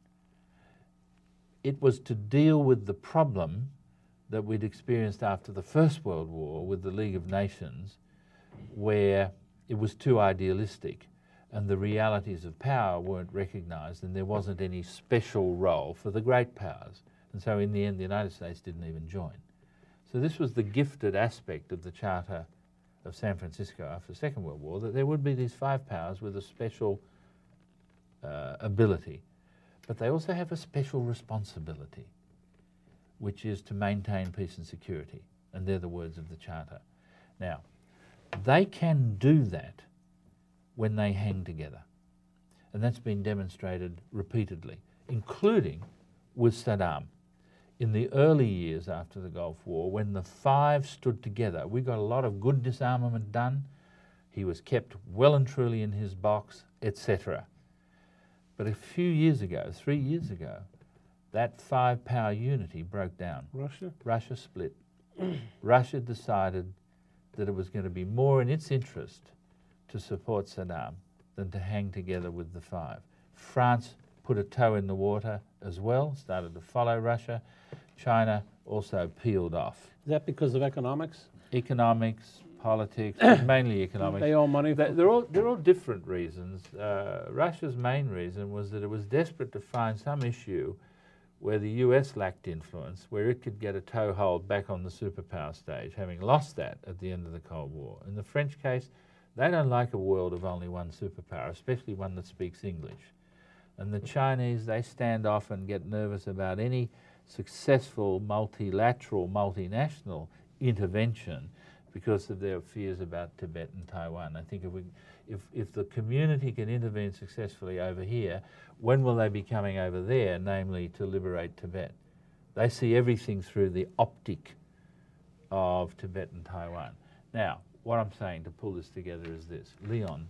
It was to deal with the problem that we'd experienced after the First World War with the League of Nations, where it was too idealistic and the realities of power weren't recognised and there wasn't any special role for the great powers. And so in the end, the United States didn't even join. So this was the gifted aspect of the Charter of San Francisco after the Second World War, that there would be these five powers with a special uh, ability. But they also have a special responsibility, which is to maintain peace and security. And they're the words of the Charter. Now, they can do that when they hang together. And that's been demonstrated repeatedly, including with Saddam. In the early years after the Gulf War, when the five stood together, we got a lot of good disarmament done. He was kept well and truly in his box, et cetera. But a few years ago, three years ago, that five-power unity broke down. Russia? Russia split. Russia decided that it was going to be more in its interest to support Saddam than to hang together with the five. France put a toe in the water as well, started to follow Russia. China also peeled off. Is that because of economics? Economics, politics, but mainly economics. They owe money. They, they're all they're all different reasons. Uh, Russia's main reason was that it was desperate to find some issue where the U S lacked influence, where it could get a toehold back on the superpower stage, having lost that at the end of the Cold War. In the French case, they don't like a world of only one superpower, especially one that speaks English. And the Chinese, they stand off and get nervous about any successful multilateral, multinational intervention because of their fears about Tibet and Taiwan. I think if, we, if, if the community can intervene successfully over here, when will they be coming over there, namely to liberate Tibet? They see everything through the optic of Tibet and Taiwan. Now, what I'm saying to pull this together is this. Leon,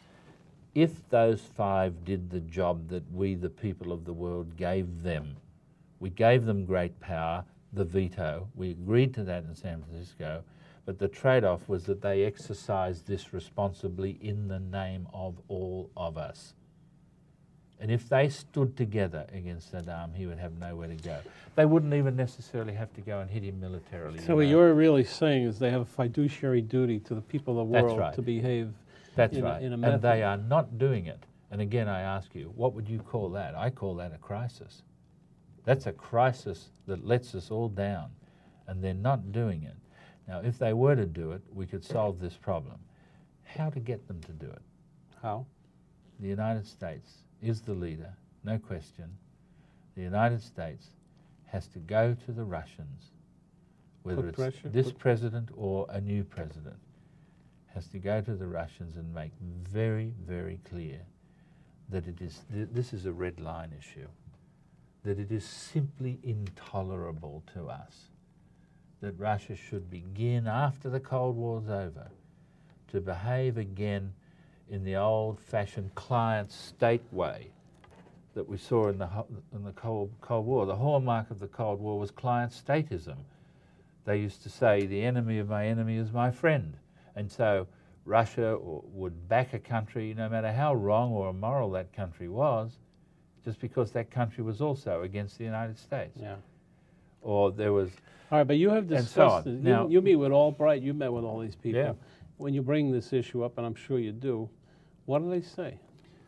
if those five did the job that we, the people of the world, gave them, we gave them great power, the veto, we agreed to that in San Francisco, but the trade-off was that they exercised this responsibly in the name of all of us. And if they stood together against Saddam, he would have nowhere to go. They wouldn't even necessarily have to go and hit him militarily. So what you're really saying is they have a fiduciary duty to the people of the That's world right. to behave That's in, right. a, in a and method. they are not doing it. And again, I ask you, what would you call that? I call that a crisis. That's a crisis that lets us all down, and they're not doing it. Now, if they were to do it, we could solve this problem. How to get them to do it? How? The United States is the leader, no question. The United States has to go to the Russians, whether Put it's pressure, this put- president or a new president, has to go to the Russians and make very, very clear that it is th- this is a red line issue, that it is simply intolerable to us that Russia should begin, after the Cold War's over, to behave again in the old-fashioned client-state way that we saw in the, ho- in the Cold, Cold War. The hallmark of the Cold War was client-statism. They used to say, the enemy of my enemy is my friend. And so Russia or, would back a country, no matter how wrong or immoral that country was, just because that country was also against the United States. Yeah. Or there was... All right, but you have and so discussed on. it. Now, You, you meet with Albright, you met with all these people. Yeah. When you bring this issue up, and I'm sure you do, what do they say?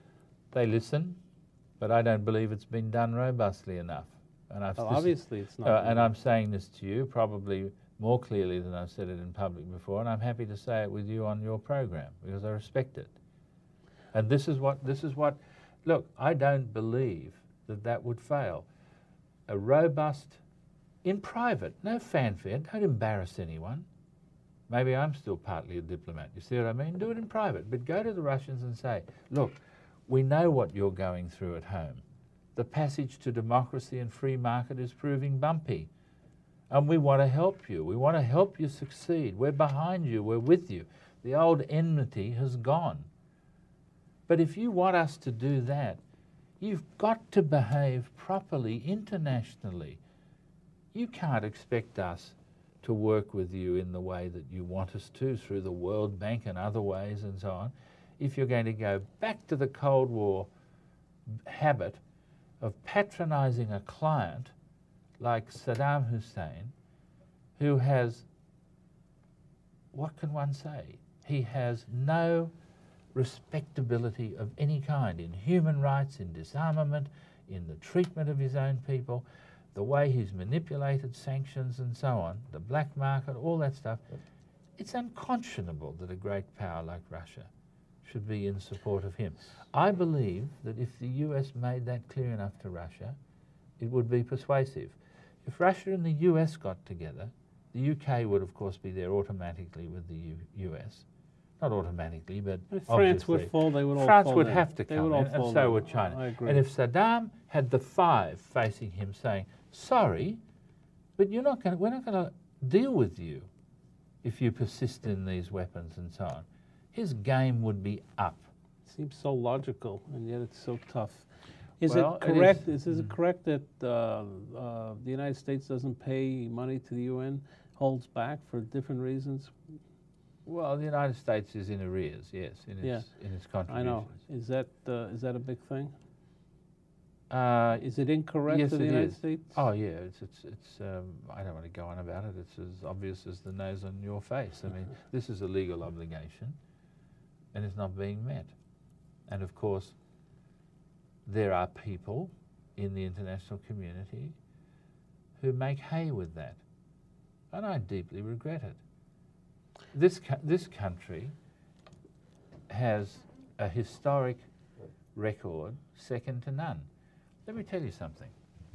They listen, but I don't believe it's been done robustly enough. And I've Well, this- obviously it's not Uh, been and done. I'm saying this to you probably more clearly than I've said it in public before, and I'm happy to say it with you on your program because I respect it. And this is what this is what. Look, I don't believe that that would fail. A robust, in private, no fanfare. Don't embarrass anyone. Maybe I'm still partly a diplomat. You see what I mean? Do it in private, but go to the Russians and say, look, we know what you're going through at home. The passage to democracy and free market is proving bumpy. And we want to help you. We want to help you succeed. We're behind you. We're with you. The old enmity has gone. But if you want us to do that, you've got to behave properly internationally. You can't expect us to work with you in the way that you want us to, through the World Bank and other ways and so on, if you're going to go back to the Cold War habit of patronizing a client like Saddam Hussein, who has, what can one say? He has no respectability of any kind in human rights, in disarmament, in the treatment of his own people, the way he's manipulated sanctions and so on, the black market, all that stuff. It's unconscionable that a great power like Russia should be in support of him. I believe that if the U S made that clear enough to Russia, it would be persuasive. If Russia and the U S got together, the U K would of course be there automatically with the U US. Not automatically, but If France obviously. would fall, they would all France fall would in. have to They come would all in, and fall so in. would China. I agree. And if Saddam had the five facing him saying, sorry, but you're not going we're not going to deal with you if you persist in these weapons and so on, his game would be up. Seems so logical, and yet it's so tough. Is Well, it it correct? is- Is, is it correct that uh, uh, the United States doesn't pay money to the U N, holds back for different reasons? Well, the United States is in arrears, yes, in its, Yeah, in its I contributions. know. Is that uh, is that a big thing? Uh, Is it incorrect yes, to the it United is. States? Oh yeah, it's it's it's. Um, I don't want to go on about it. It's as obvious as the nose on your face. I mean, this is a legal obligation, and it's not being met. And of course, there are people in the international community who make hay with that, and I deeply regret it. This co- this country has a historic record second to none. Let me tell you something.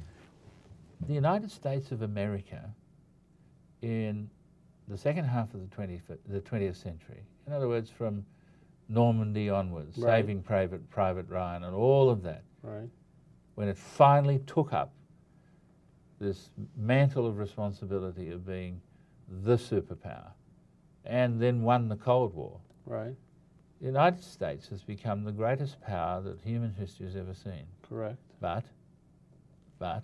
The United States of America in the second half of the twentieth, the twentieth century, in other words, from Normandy onwards, Right. Saving Private, Private Ryan and all of that, Right. when it finally took up this mantle of responsibility of being the superpower and then won the Cold War, Right. the United States has become the greatest power that human history has ever seen. Correct. But, but,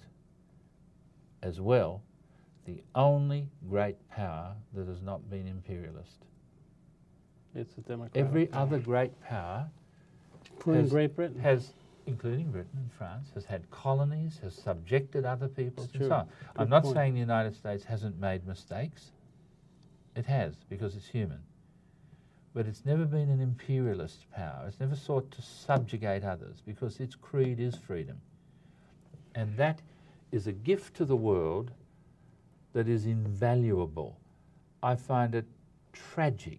as well, the only great power that has not been imperialist. It's a democratic Every power. other great power, Including has, Great Britain. has, including Britain and France, has had colonies, has subjected other peoples, It's and true. so on. Good I'm not point. saying the United States hasn't made mistakes. It has, because it's human. But it's never been an imperialist power. It's never sought to subjugate others, because its creed is freedom. And that is a gift to the world that is invaluable. I find it tragic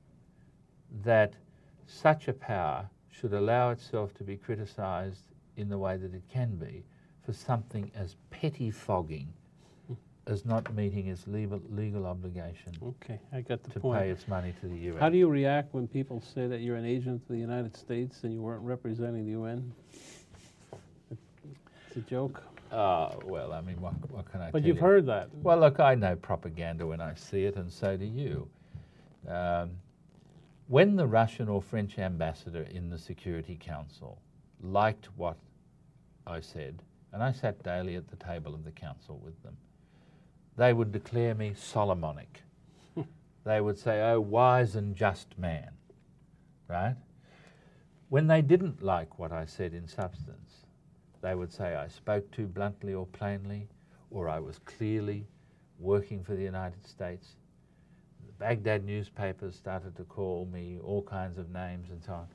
that such a power should allow itself to be criticised in the way that it can be for something as pettifogging as not meeting its legal, legal obligation Okay, I got the to point. pay its money to the U N. How do you react when people say that you're an agent of the United States and you weren't representing the U N? It's a joke. Uh, well, I mean, what, what can I But tell you've you? heard that. Well, look, I know propaganda when I see it, and so do you. Um, when the Russian or French ambassador in the Security Council liked what I said, and I sat daily at the table of the council with them, they would declare me Solomonic. They would say, oh, wise and just man, right? When they didn't like what I said in substance, they would say I spoke too bluntly or plainly, or I was clearly working for the United States. The Baghdad newspapers started to call me all kinds of names and so on.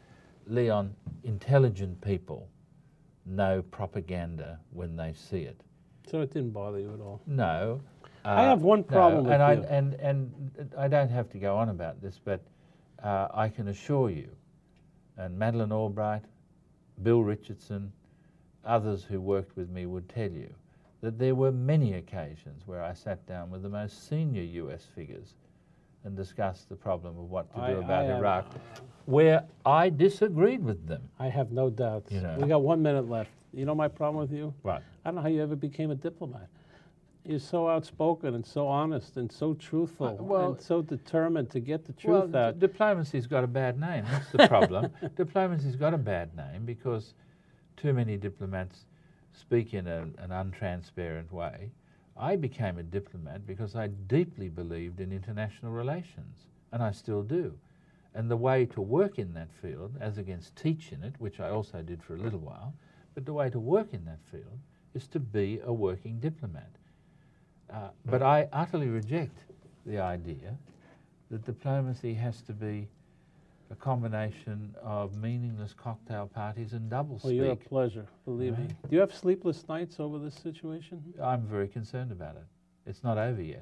Leon, intelligent people know propaganda when they see it. So it didn't bother you at all? No. Uh, I have one problem no, with and you. I, and, and I don't have to go on about this, but uh, I can assure you, and Madeleine Albright, Bill Richardson, others who worked with me would tell you, that there were many occasions where I sat down with the most senior U S figures and discussed the problem of what to I- do about I am- Iraq, where I disagreed with them. I have no doubts. You know. We got one minute left. You know my problem with you? What? I don't know how you ever became a diplomat. You're so outspoken and so honest and so truthful Uh, well- and so determined to get the Well, truth out. d- diplomacy's got a bad name. That's the problem. Diplomacy's got a bad name because too many diplomats speak in a, an untransparent way. I became a diplomat because I deeply believed in international relations, and I still do. And the way to work in that field, as against teach in it, which I also did for a little while, but the way to work in that field is to be a working diplomat. Uh, but I utterly reject the idea that diplomacy has to be a combination of meaningless cocktail parties and doublespeak. Well, you're a pleasure, believe me. Right. Do you have sleepless nights over this situation? I'm very concerned about it. It's not over yet.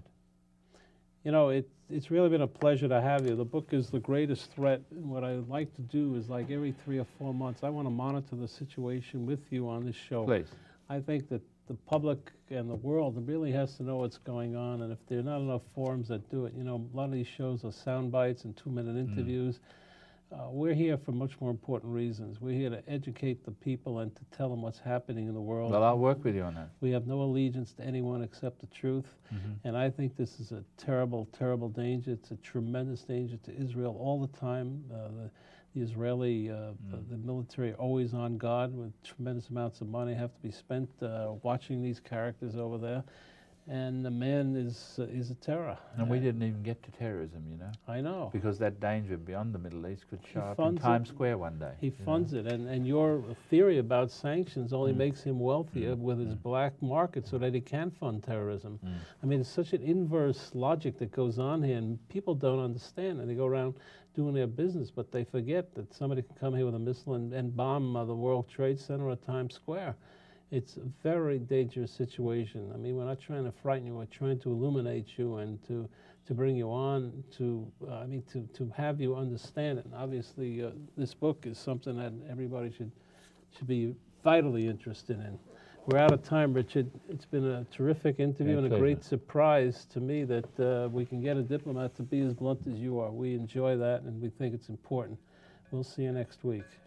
You know, it, it's really been a pleasure to have you. The book is The Greatest Threat, and what I like to do is, like every three or four months, I want to monitor the situation with you on this show. Please. I think that the public and the world really has to know what's going on, and if there are not enough forums that do it, you know, a lot of these shows are sound bites and two-minute interviews. Uh, we're here for much more important reasons. We're here to educate the people and to tell them what's happening in the world. Well, I'll work with you on that. We have no allegiance to anyone except the truth. Mhm. And I think this is a terrible, terrible danger. It's a tremendous danger to Israel all the time. Uh, the, the Israeli, uh, the, the military are always on guard with tremendous amounts of money have to be spent uh, watching these characters over there. And the man is, uh, is a terror. And we didn't even get to terrorism, you know. I know. Because that danger beyond the Middle East could show He up in funds Times it. Square one day. He you know. funds it, and, and your theory about sanctions only Mm. makes him wealthier with his black market so that he can fund terrorism. Mm. I mean, it's such an inverse logic that goes on here, and people don't understand, and they go around doing their business, but they forget that somebody can come here with a missile and, and bomb uh, the World Trade Center or Times Square. It's a very dangerous situation. I mean, we're not trying to frighten you, we're trying to illuminate you and to, to bring you on, to, uh, I mean, to, to have you understand it. And obviously, uh, this book is something that everybody should, should be vitally interested in. We're out of time, Richard. It's been a terrific interview My and a pleasure. great surprise to me that uh, we can get a diplomat to be as blunt as you are. We enjoy that and we think it's important. We'll see you next week.